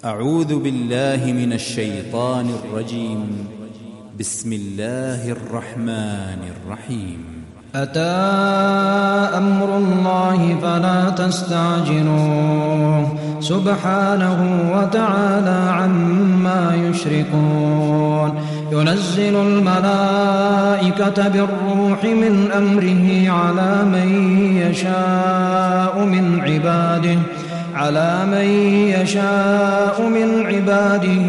أعوذ بالله من الشيطان الرجيم. بسم الله الرحمن الرحيم. أتى أمر الله فلا تستعجلوه سبحانه وتعالى عما يشركون. ينزل الملائكة بالروح من أمره على من يشاء من عباده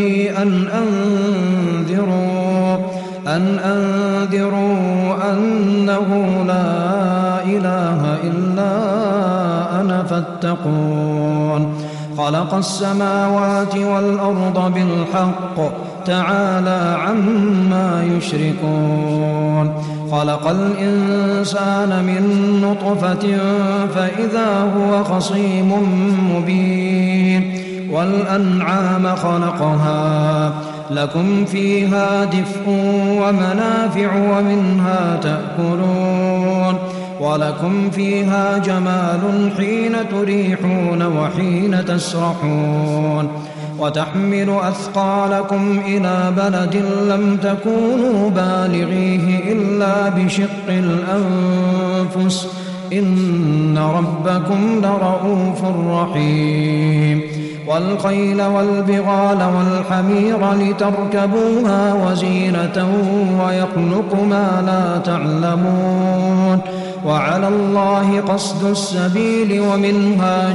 أن أنذروا أنه لا إله إلا أنا فاتقون. خلق السماوات والأرض بالحق تعالى عما يشركون. خلق الإنسان من نطفة فإذا هو خصيم مبين. والأنعام خلقها لكم فيها دفء ومنافع ومنها تأكلون. ولكم فيها جمال حين تريحون وحين تسرحون. وتحمل أثقالكم إلى بلد لم تكونوا بالغيه إلا بشق الأنفس إن ربكم لرؤوف رحيم. والخيل والبغال والحمير لتركبوها وزينة ويخلق ما لا تعلمون. وعلى الله قصد السبيل ومنها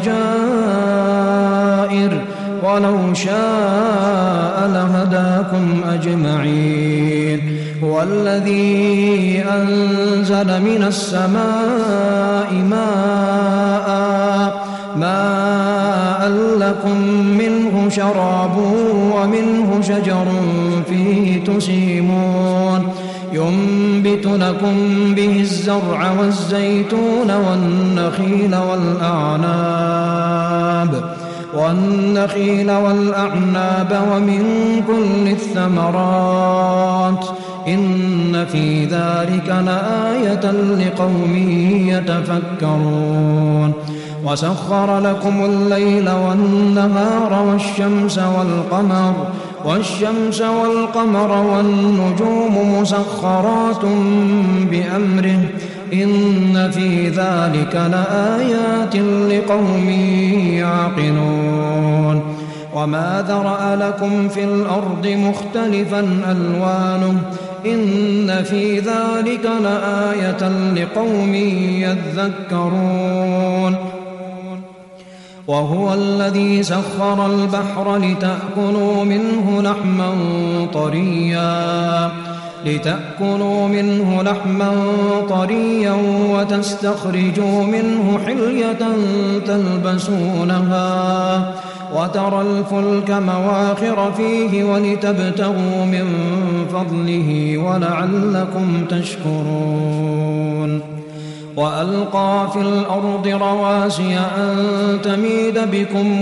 جائر ولو شاء لهداكم أجمعين. هو الذي أنزل من السماء ماء لكم منه شراب ومنه شجر فيه تسيمون. ينبت لكم به الزرع والزيتون والنخيل والأعناب ومن كل الثمرات إن في ذلك لآية لقوم يتفكرون. وسخر لكم الليل والنهار والشمس والقمر والنجوم مسخرات بأمره إن في ذلك لآيات لقوم يعقلون. وما ذرأ لكم في الأرض مختلفا ألوانه إن في ذلك لآية لقوم يذكرون. وهو الذي سخر البحر لتأكلوا منه لحما طريا وتستخرجوا منه حلية تلبسونها وترى الفلك مواخر فيه ولتبتغوا من فضله ولعلكم تشكرون. وألقى في الأرض رواسي أن تميد بكم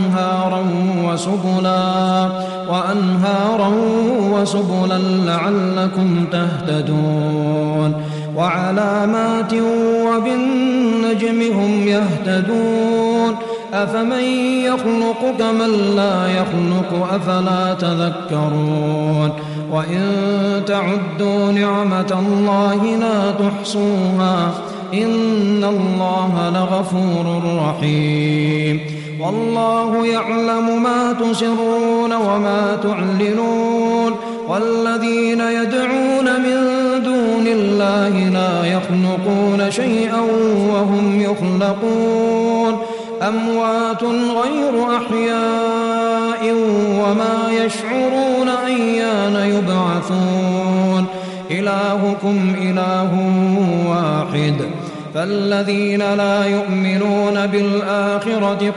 وأنهارا وسبلا لعلكم تهتدون. وعلامات وبالنجم هم يهتدون. أفمن يخلق كمن لا يخلق أفلا تذكرون. وإن تعدوا نعمة الله لا تحصوها إن الله لغفور رحيم. والله يعلم ما تسرون وما تعلنون. والذين يدعون من دون الله لا يخلقون شيئا وهم يخلقون. أموات غير أحياء وما يشعرون أيان يبعثون. إلهكم إله واحد. فالذين لا يؤمنون بالآخرة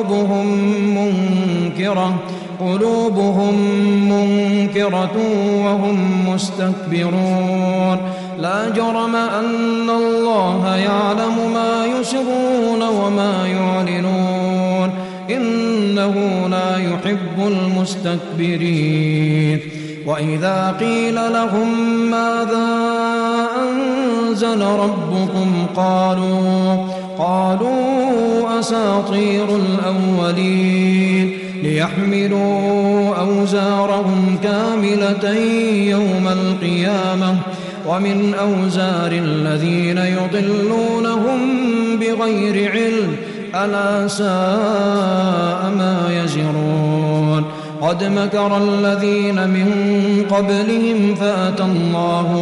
قلوبهم منكرة وهم مستكبرون. لا جرم أن الله يعلم ما يسرون وما يعلنون إنه لا يحب المستكبرين. وإذا قيل لهم ماذا أنزل ربكم قالوا أساطير الأولين ليحملوا أوزارهم كاملة يوم القيامة ومن أوزار الذين يضلونهم بغير علم ألا ساء ما يزرون قد مكر الذين من قبلهم فأتى الله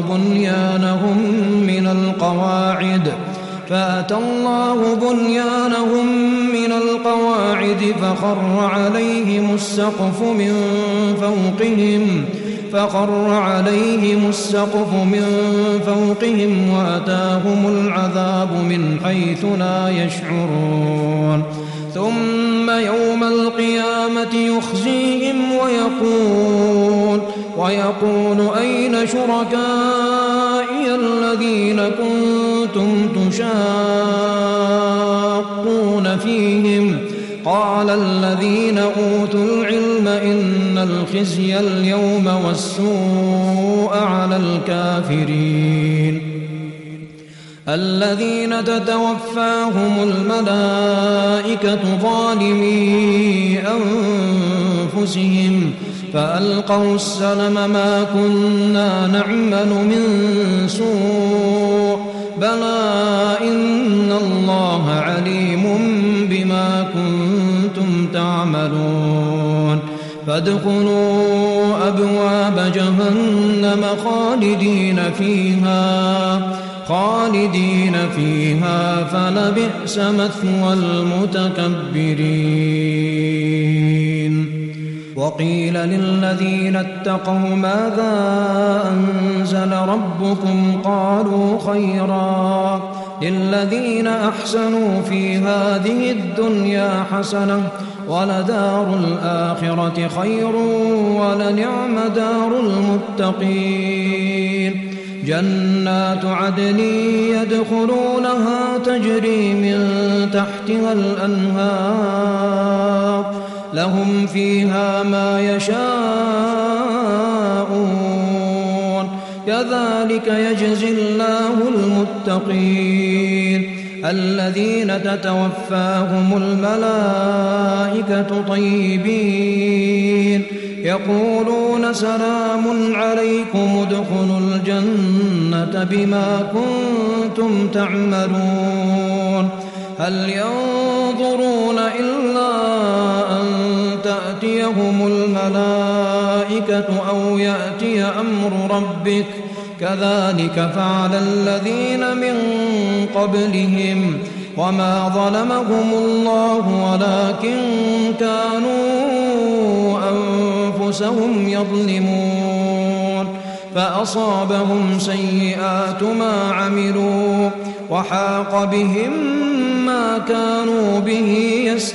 بنيانهم من القواعد فخر عليهم السقف من فوقهم وأتاهم العذاب من حيث لا يشعرون ثم يوم القيامة يخزيهم ويقول أين شركائي الذين كنتم تشاقون فيهم قال الذين أوتوا العلم إن الخزي اليوم والسوء على الكافرين الذين تتوفاهم الملائكة ظالمي أنفسهم فألقوا السلم ما كنا نعمل من سوء بلى إن الله عليم بما كنتم تعملون فادخلوا أبواب جهنم خالدين فيها فلبئس مثوى المتكبرين وقيل للذين اتقوا ماذا أنزل ربكم قالوا خيرا للذين أحسنوا في هذه الدنيا حسنة ولدار الآخرة خير ولنعم دار المتقين جنات عدن يدخلونها تجري من تحتها الأنهار لهم فيها ما يشاءون كذلك يجزي الله المتقين الذين تتوفاهم الملائكة طيبين يقولون سلام عليكم ادخلوا الجنة بما كنتم تعملون هل ينظرون إلا أن تأتيهم الملائكة أو يأتي أمر ربك كذلك فعل الذين من قبلهم وما ظلمهم الله ولكن كانوا أنفسهم يظلمون فأصابهم سيئات ما عملوا وحاق بهم ما كانوا به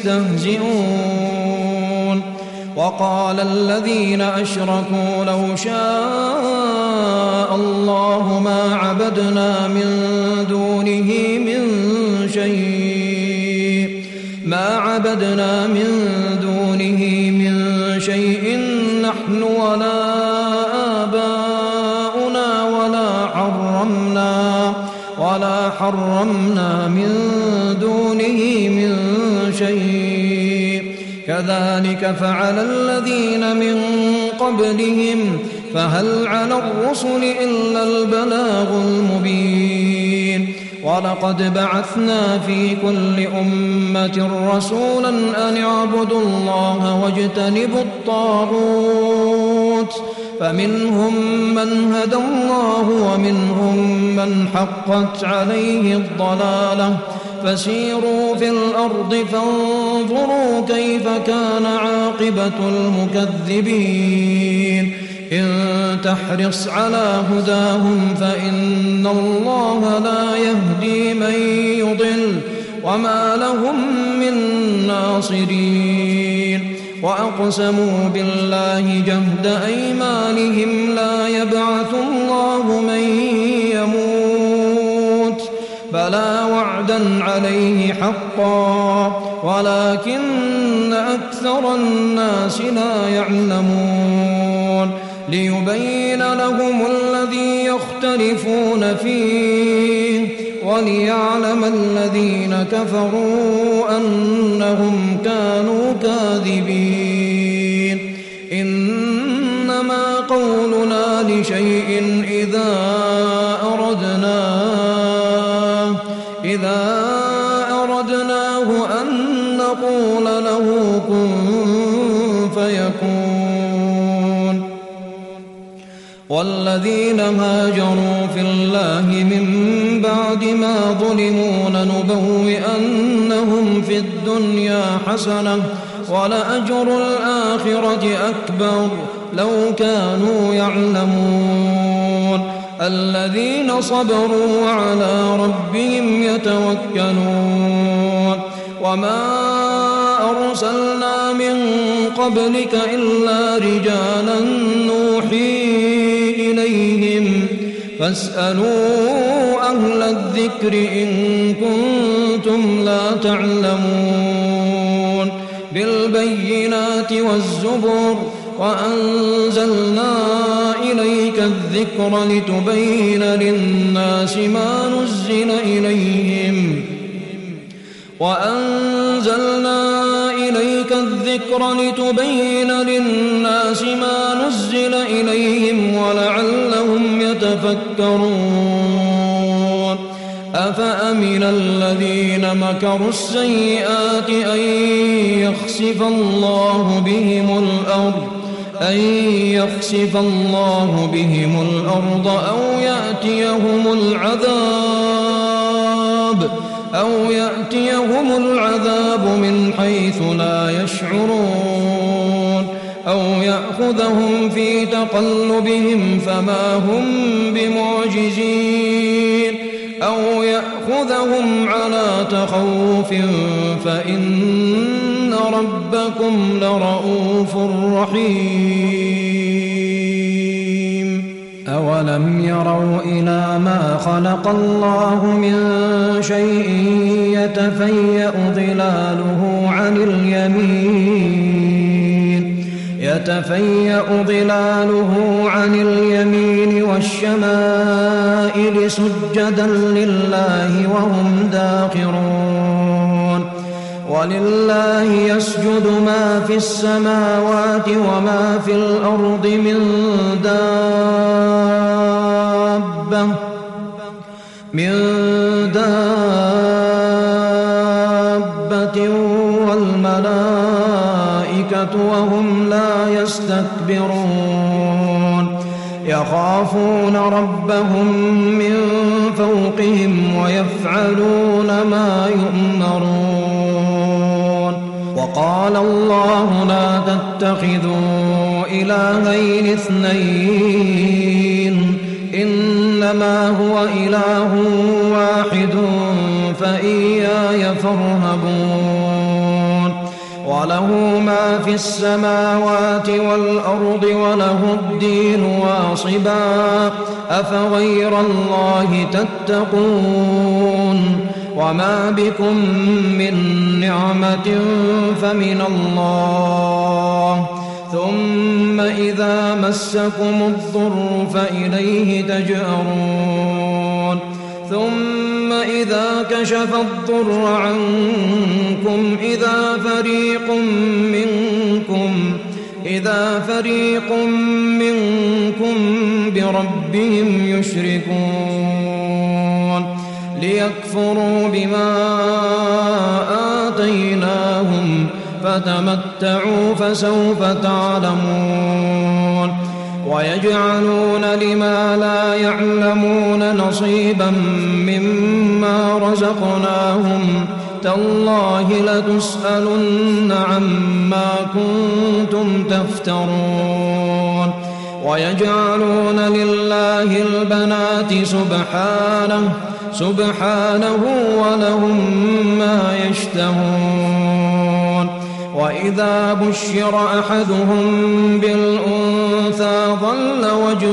يستهزئون وقال الذين أشركوا لو شاء الله ما عبدنا من دونه من شيء نحن ولا آباؤنا ولا حرمنا من دونه من شيء كذلك فعل الذين من قبلهم فهل على الرسل إلا البلاغ المبين ولقد بعثنا في كل أمة رسولا أن اعبدوا الله واجتنبوا الطاغوت فمنهم من هدى الله ومنهم من حقت عليه الضلالة فسيروا في الأرض فانظروا كيف كان عاقبة المكذبين إن تحرص على هداهم فإن الله لا يهدي من يضل وما لهم من ناصرين وأقسموا بالله جهد أيمانهم لا يبعث الله من يموت بلى وعدا عليه حقا ولكن أكثر الناس لا يعلمون ليبين لهم الذي يختلفون فيه وليعلم الذين كفروا أنهم كانوا كاذبين قولنا لشيء إذا أردناه أن نقول له كن فيكون. والذين هاجروا في الله من بعد ما ظلموا لنبوئنهم في الدنيا حسنة ولأجر الآخرة أكبر لو كانوا يعلمون. الذين صبروا وعلى ربهم يتوكلون. وما أرسلنا من قبلك إلا رجالا نوحي إليهم فاسألوا أهل الذكر إن كنتم لا تعلمون. بالبينات والزبر وأنزلنا إليك الذكر لتبين للناس ما نزل إليهم ولعلهم يتفكرون. أفأمن الذين مكروا السيئات أن يخسف الله بهم الأرض أو يأتيهم العذاب من حيث لا يشعرون أو يأخذهم في تقلبهم فما هم بمعجزين أو يأخذهم على تخوف فإن ربكم لرؤوف رحيم. أولم يروا إلى ما خلق الله من شيء يتفيأ ظلاله عن اليمين والشمائل سجدا لله وهم داخرون. ولله يسجد ما في السماوات وما في الأرض من دابة والملائكة وهم لا يستكبرون. يخافون ربهم من فوقهم ويفعلون ما يؤمرون. وقال الله لا تتخذوا إلهين اثنين إنما هو إله واحد فإياي فارهبون. وله ما في السماوات والأرض وله الدين واصبا أفغير الله تتقون. وما بكم من نعمة فمن الله ثم إذا مسكم الضر فإليه تجأرون. ثم إذا كشف الضر عنكم إذا فريق منكم بربهم يشركون. ليكفروا بما آتيناهم فتمتعوا فسوف تعلمون. ويجعلون لما لا يعلمون نصيبا مما رزقناهم تالله لتسألن عما كنتم تفترون. ويجعلون لله البنات سبحانه ولهم ما يشتهون. وإذا بشر أحدهم بالأنثى ظل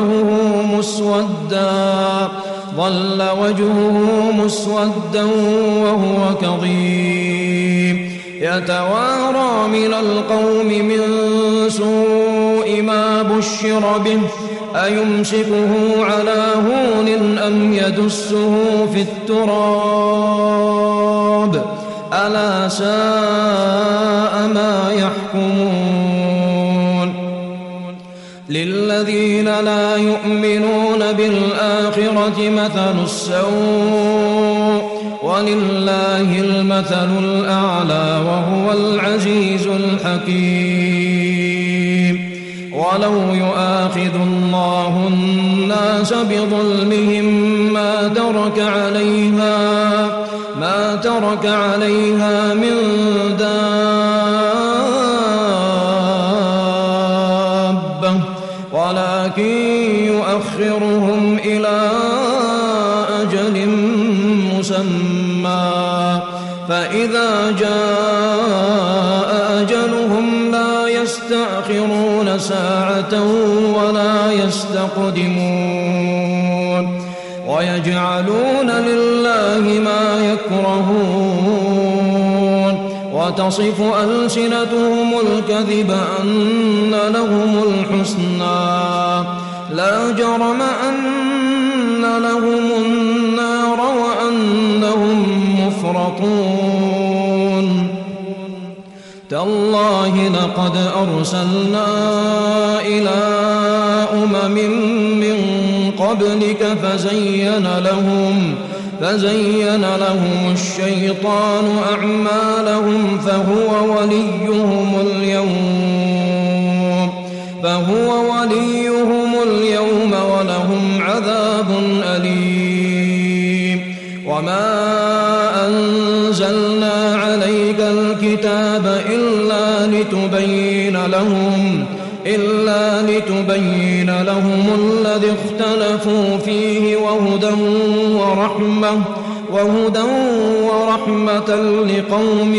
وجهه مسودا وهو كظيم يتوارى من القوم من سوء ما بشر به أيمسكه على هون أم يدسه في التراب ألا ساء ما يحكمون. للذين لا يؤمنون بالآخرة مثل السوء ولله المثل الأعلى وهو العزيز الحكيم ولو يؤاخذ الله الناس بظلمهم ما ترك عليها من دابة ولكن يؤخرهم إلى أجل مسمى فإذا جاء أجلهم لا يستأخرون ساعة ولا يستقدمون ويجعلون لله ما يكرهون وتصف ألسنتهم الكذب أن لهم الحسنى لا جرم أن لهم النار وأنهم مفرطون تالله لقد أرسلنا إلى أمم من قبلك فزين لهم الشيطان أعمالهم فهو وليهم اليوم ولهم عذاب أليم وما أنزلنا عليك الكتاب إلا لتبين لهم الذي اختلفوا فيه وهدى ورحمة لقوم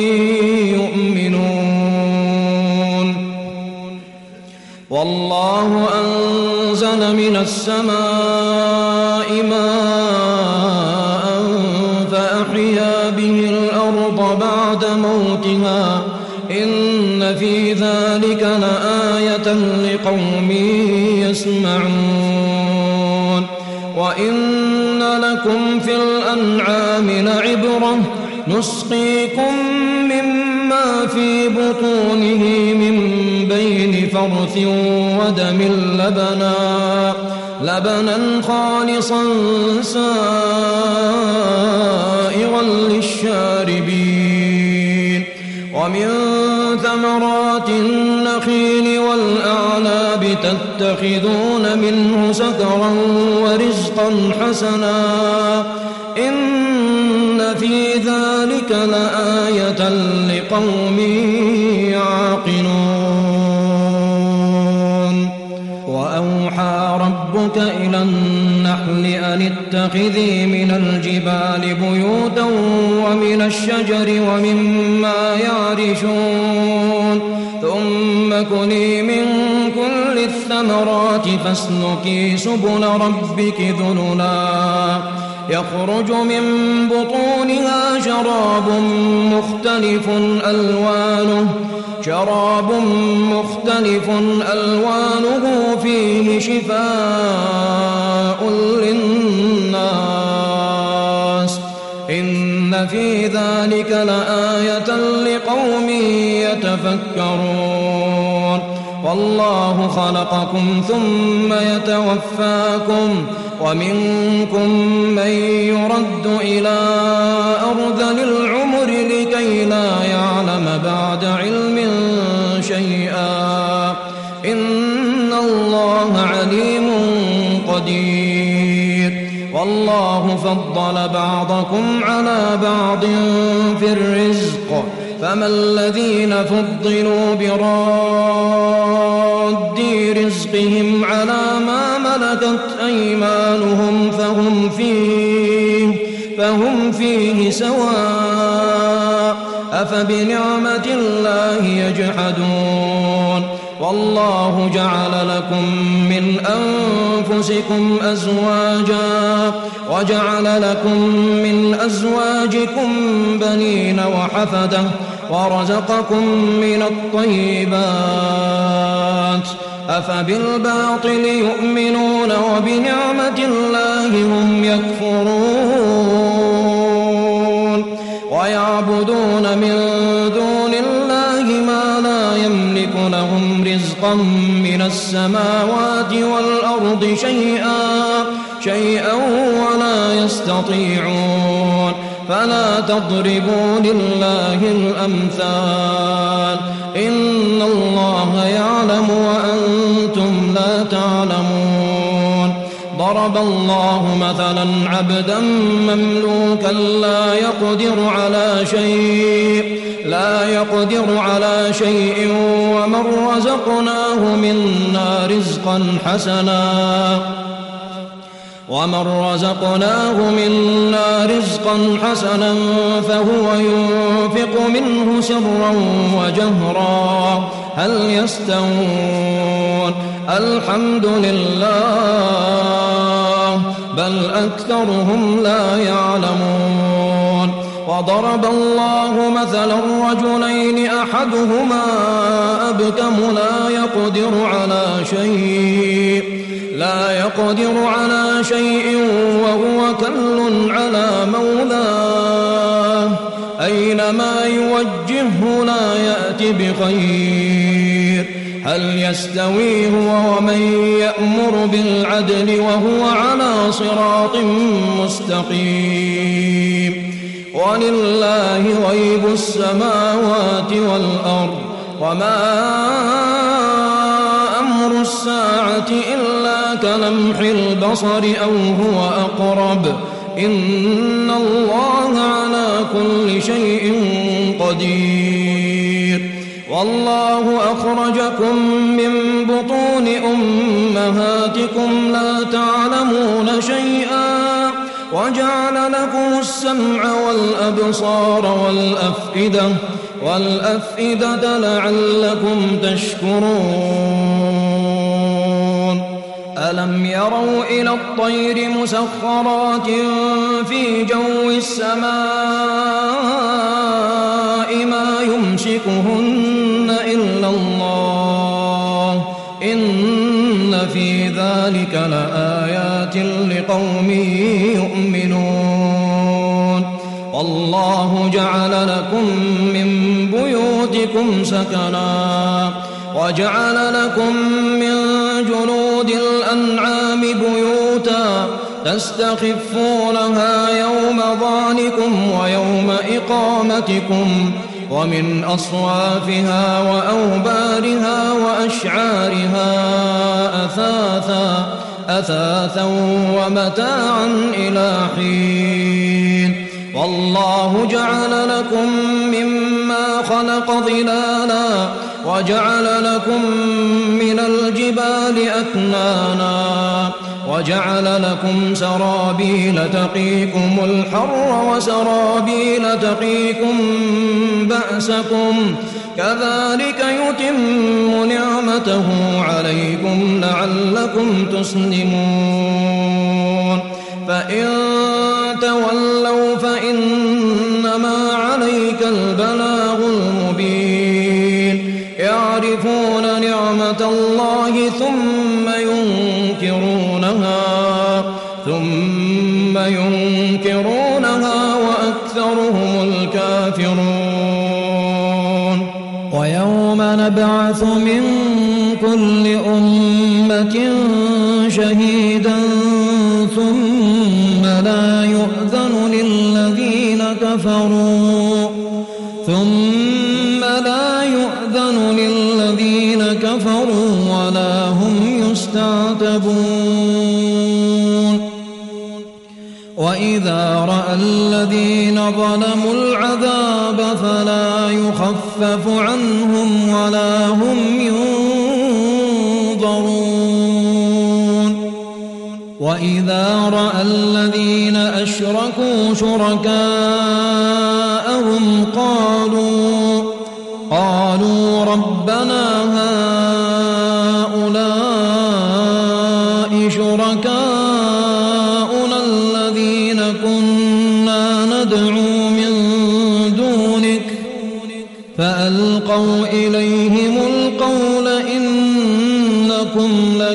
يؤمنون والله أنزل من السماء ماء فأحيا به الأرض بعد موتها إن في ذلك لآية لقوم يسمعون وإن لكم في الأنعام لعبرة نسقيكم مما في بطونه من بين فرث ودم لبنا خالصا سائغا للشاربين ومن ثمرات النخيل والأعناب تتخذون منه سكرا ورزقا حسنا إن في ذلك لآية لقوم يعقلون وأوحى ربك إلى النحل أن اتخذي من الجبال بيوتا ومن الشجر ومما يعرشون ثم كلي من كل الثمرات فاسلكي سبل ربك ذللا يخرج من بطونها شراب مختلف ألوانه فيه شفاء للناس إن في ذلك لآية لقوم يتفكرون والله خلقكم ثم يتوفاكم ومنكم من يرد إلى أرذل العمر لكي لا يعلم بعد علم شيئا إن الله عليم قدير والله فضل بعضكم على بعض في الرزق فما الذين فضلوا براد رزقهم على ما ملكت أيمانهم فهم فيه سواء أفبنعمة الله يجحدون والله جعل لكم من أنفسكم أزواجا وجعل لكم من أزواجكم بنين وحفدة ورزقكم من الطيبات أفبالباطل يؤمنون وبنعمة الله هم يكفرون ويعبدون من دون الله ما لا يملك لهم رزقا رزقا من السماوات والأرض شيئا ولا يستطيعون فلا تضربوا لله الأمثال إن الله يعلم وأنتم لا تعلمون ضرب الله مثلا عبدا مملوكا لا يقدر على شيء ومن رزقناه منا رزقا حسنا فهو ينفق منه سرا وجهرا هل يستوون الحمد لله بل أكثرهم لا يعلمون وضرب الله مثلا رجلين أحدهما أبكم لا يقدر على شيء وهو كل على مولاه أينما يوجهه لا يأتي بخير هل يستوي هو ومن يأمر بالعدل وهو على صراط مستقيم ولله غيب السماوات والأرض وما أمر الساعة إلا كلمح البصر أو هو أقرب إن الله على كل شيء قدير والله أخرجكم من بطون أمهاتكم لا تعلمون شيئا وجعل لكم السمع والأبصار والأفئدة لعلكم تشكرون ألم يروا إلى الطير مسخرات في جو السماء ما يمسكهن إلا الله إن في ذلك لآيات لقوم يؤمنون والله جعل لكم من بيوتكم سكنا وجعل لكم من جلود الأنعام بيوتا تستخفونها يوم ظعنكم ويوم إقامتكم ومن أصوافها وأوبارها وأشعارها أثاثا ومتاعا إلى حين والله جعل لكم مما خلق ظلالا وجعل لكم من الجبال أكنانا وجعل لكم سرابيل تقيكم الحر وسرابيل تقيكم بأسكم كذلك يتم نعمته عليكم لعلكم تسلمون فإن تولوا فإنما عليك البلاغ المبين يعرفون نعمة الله ثم ينكرونها وأكثرهم الكافرون ويوم نبعث من كل أمة شهيدا ثم لا يؤذن للذين كفروا ولا هم يستعتبون وإذا رأى الذين ظلموا العذاب فلا يخفف عنهم ولا هم ينظرون وإذا رأى الذين أشركوا شركاءهم قالوا ربنا هؤلاء شركاؤنا الذين كنا ندعو من دونك فألقوا إليهم القول إنكم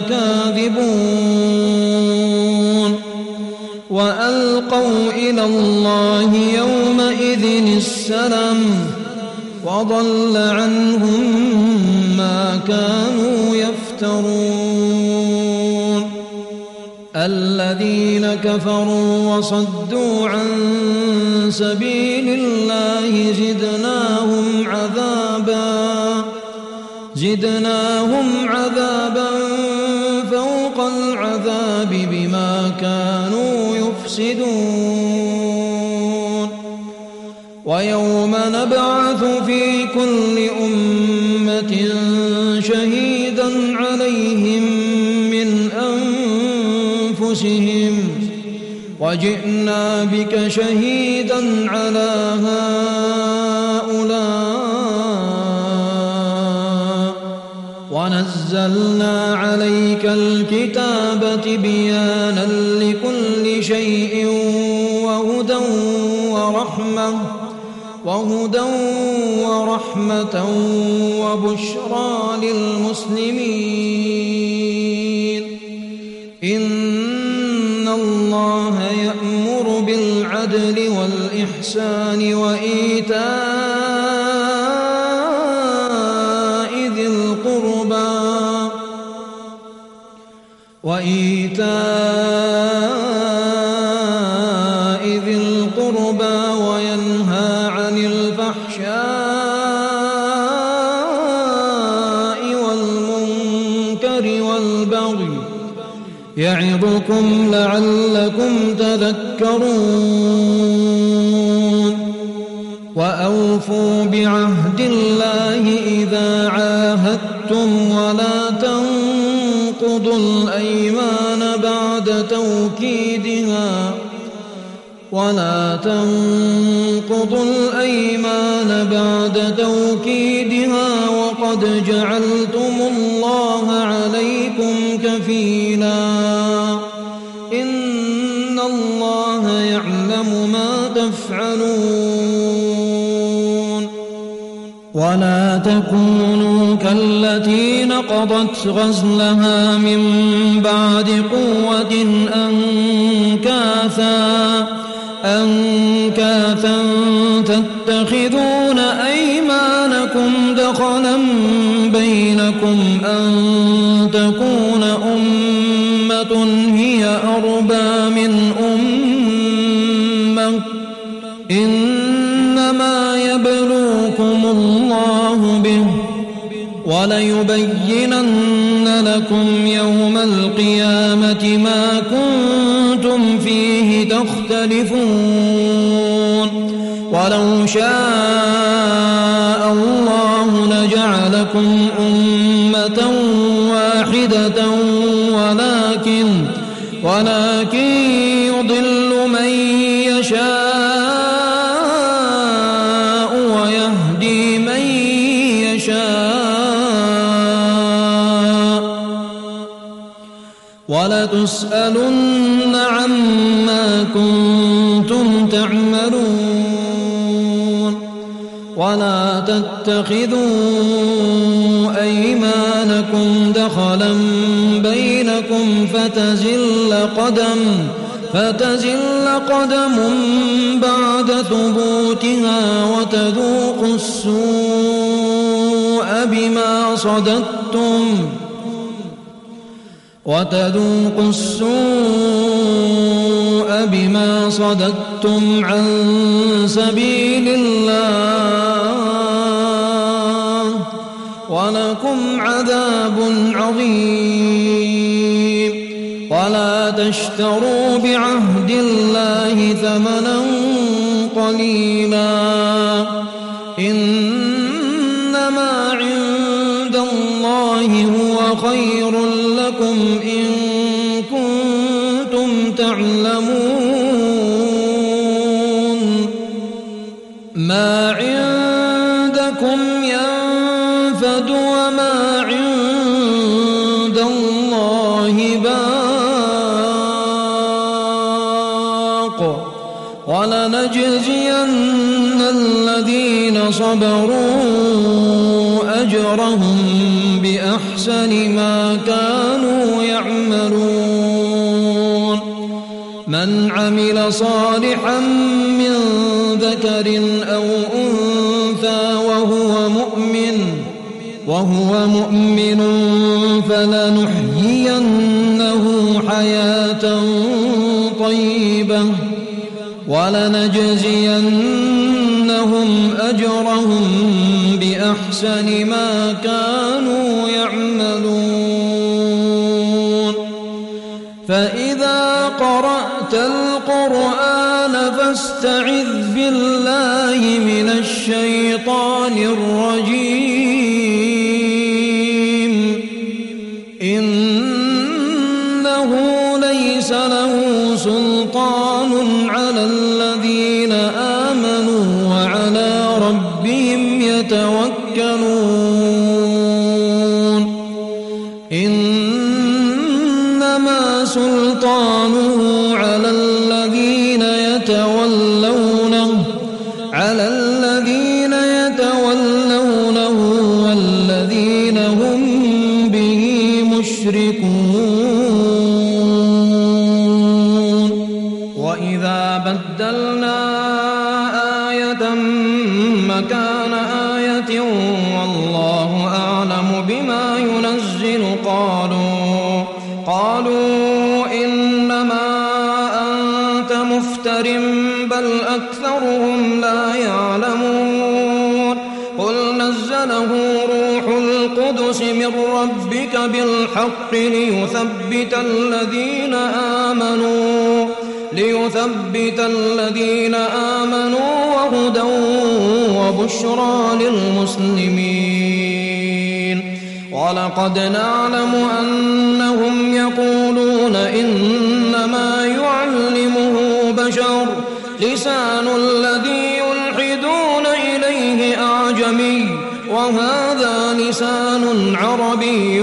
لكاذبون وألقوا إلى الله يومئذ السلام وضل عنهم ما كانوا يفترون الذين كفروا وصدوا عن سبيل الله زدناهم عذابا فوق العذاب بما كانوا يفسدون ويوم نبعث في كل أمة شهيدا عليهم من أنفسهم وجئنا بك شهيدا على هؤلاء ونزلنا عليك الكتاب تبيانا لكل شيء وهدى ورحمة وبشرى للمسلمين إن الله يأمر بالعدل والإحسان وإيتاء ذي القربى وينهى عن الفحشاء والمنكر والبغي يعظكم لعلكم تذكرون وأوفوا بعهد الله إذا عاهدتم ولا تنقضوا الأيمان بعد توكيدها وقد جعلتم الله عليكم كفيلا إن الله يعلم ما تفعلون ولا تكونوا كالتي نقضت غزلها من بعد قوة أنكاثا تتخذون أيمانكم دخلا بينكم أن تكون أمة هي أربى من أمة إنما يبلوكم الله به وليبينن لكم يوم القيامة ما كنتم فيه تختلفون ولو شاء الله لجعلكم أمة واحدة ولكن يضل من يشاء ويهدي من يشاء ولتسألن عما كنتم تعملون ولا تتخذوا أيمانكم دخلا بينكم فتزل قدم بعد ثبوتها وتذوقوا السوء بما صددتم عن سبيل الله ولكم عذاب عظيم ولا تشتروا بعهد الله ثمنا قليلا إنما عند الله هو خير لكم إن كنتم تعلمون ما عندكم ينفد وما عند الله باق ولنجزين الذين صبروا أجرهم بأحسن ما كانوا يعملون من عمل صالحا من ذكر أو أنثى وهو وهو مؤمن فلنحيينه حياة طيبة ولنجزينهم أجرهم بأحسن ما كانوا يعملون. فإذا قرأت القرآن فاستعذ بالله من الشيطان الرجيم إنه ليس له سلطان على الذين آمنوا وعلى ربهم يتوكلون. إنما سلطانه على الذين يتولونه والذين هم به مشركون. وإذا بدلنا آية مكان آية والله أعلم بما ينزل قالوا إنما أنت مفتر بل أكثرهم لا يعلمون. قل نزله روح القدس من ربك بالحق ليثبت الذين آمنوا وهدى وبشرى للمسلمين. ولقد نعلم أنهم يقولون إنما يعلمه بشر لسان الذي يلحدون إليه أعجمي وهذا لسان عربي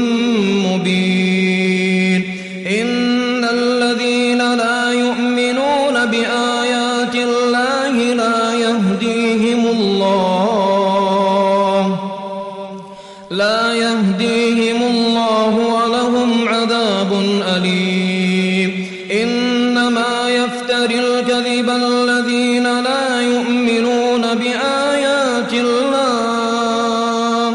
مبين. إن الذين لا يؤمنون بآيات الله لا يهديهم الله ولهم عذاب أليم. إنما يفتري الكذب الذين لا يؤمنون بآيات الله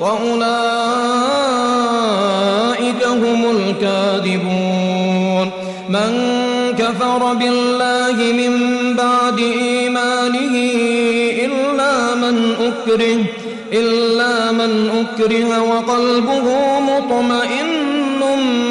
وأولئك هم الكاذبون. من كفر بالله من بعد إيمانه إلا من أكره وقلبه مطمئن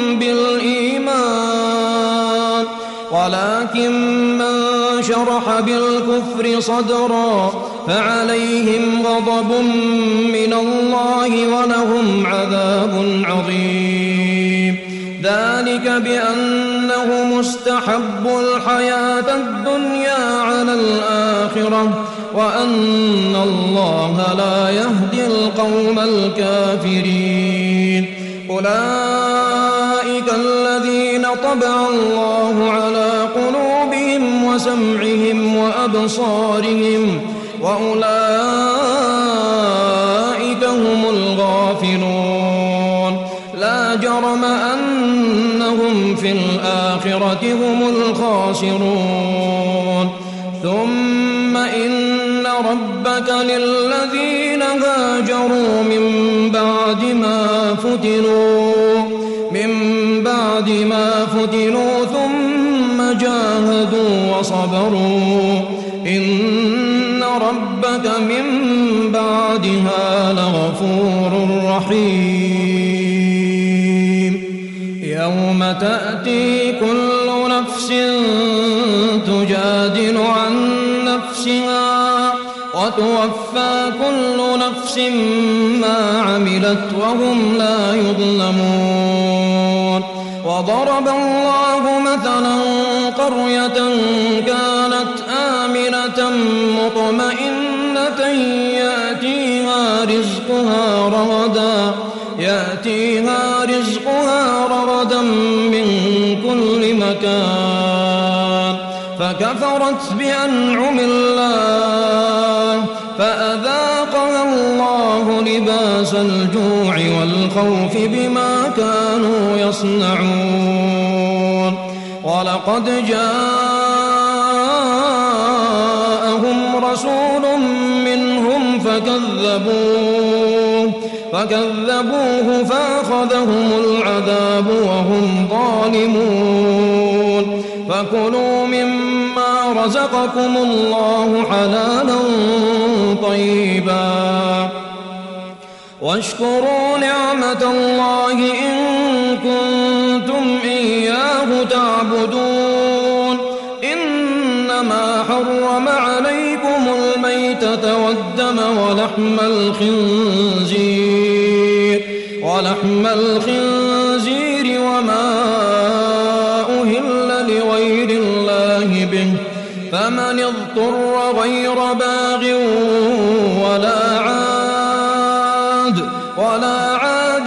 بالإيمان ولكن من شرح بالكفر صدرا فعليهم غضب من الله ولهم عذاب عظيم. ذلك بأنه مستحب الحياة الدنيا على الآخرة وأن الله لا يهدي القوم الكافرين. أولئك الذين طبع الله على قلوبهم وسمعهم وأبصارهم وأولئك هم الغافلون. لا جرم أنهم في الآخرة هم الخاسرون. ثم إن ربك للذين هاجروا من بعد ما فتنوا ثم جاهدوا وصبروا إن ربك من بعدها لغفور رحيم. يوم تأتي كل نفس تجادل عن نفسها وتوفى كل نفس ما عملت وهم لا يظلمون. وضرب الله مثلا قرية كانت آمنة مطمئنة يأتيها رزقها رغدا من كل مكان فكفرت بأنعم الله فأذاقها الله لباس الجوع والخوف بما كانوا يصنعون. ولقد جاءهم رسول منهم فكذبوه فأخذهم العذاب وهم ظالمون فكلوا مما رزقكم الله حلالا طيبا واشكروا نعمة الله إن كنتم إياه تعبدون إنما حرم عليكم الميتة والدم ولحم الخنزير وما أهل لغير الله به فمن اضطر غير باغ ولا عاد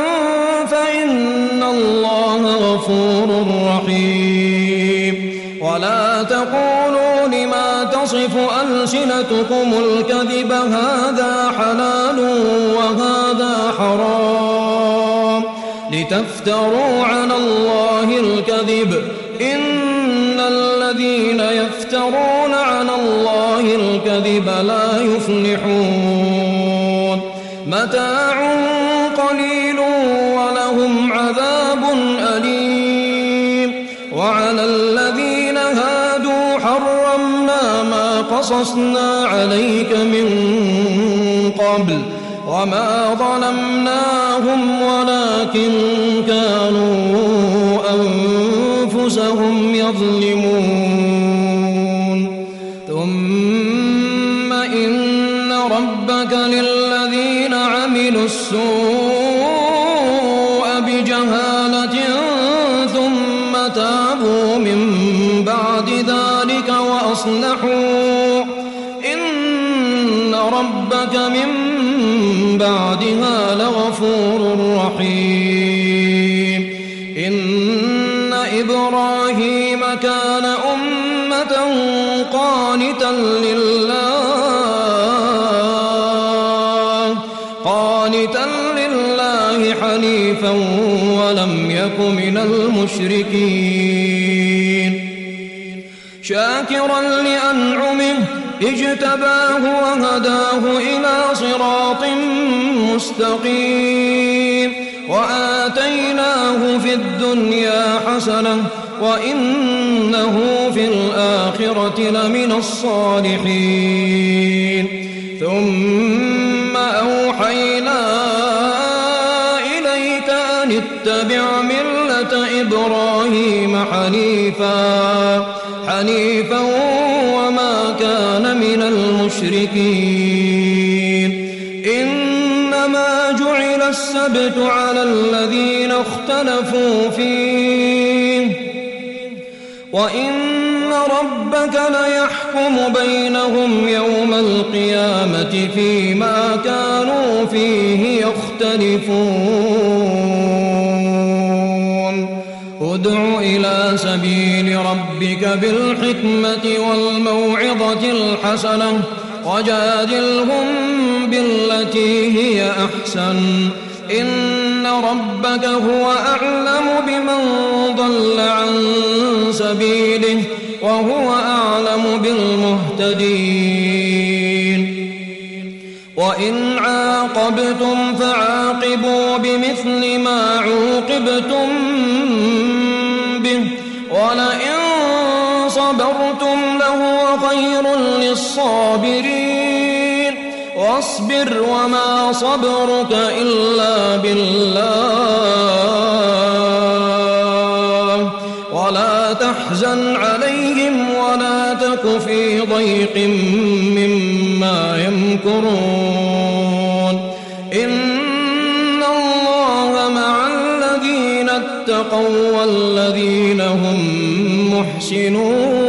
فإن الله غفور رحيم ولا تقولوا لما تصف ألسنتكم الكذب هذا حلال وهذا حرام لتفتروا على الله الكذب إن الذين يفترون على الله الكذب لا يفلحون متاع قليل ولهم عذاب أليم وعلى الذين هادوا حرمنا ما قصصنا عليك من قبل وما ظلمناهم ولكن كانوا أنفسهم يظلمون ثم إن ربك للذين عملوا السوء بجهالة ثم تابوا من بعد ذلك وأصلحوا إن ربك من بعدها لغفور رحيم إن إبراهيم كان أمة قانتا لله حنيفا ولم يك من المشركين شاكرا لأنعمه اجتباه وهداه إلى صراط مستقيم وآتيناه في الدنيا حسنة وإنه في الآخرة لمن الصالحين ثم أوحينا إليك أن اتبع ملة إبراهيم حنيفا وما كان من المشركين إنما جعل السبت على الذين اختلفوا فيه وإن ربك ليحكم بينهم يوم القيامة فيما كانوا فيه يختلفون ادع إلى سبيل ربك بالحكمة والموعظة الحسنة وجادلهم بالتي هي أحسن إن ربك هو أعلم بمن ضل عن سبيله وهو أعلم بالمهتدين وإن عاقبتم فعاقبوا بمثل ما عوقبتم به ولئن صبرتم لهو خير للصابرين واصبر وما صبرك إلا بالله ولا تحزن عليهم ولا تك في ضيق مما يمكرون إن الله مع الذين اتقوا والذين هم محسنون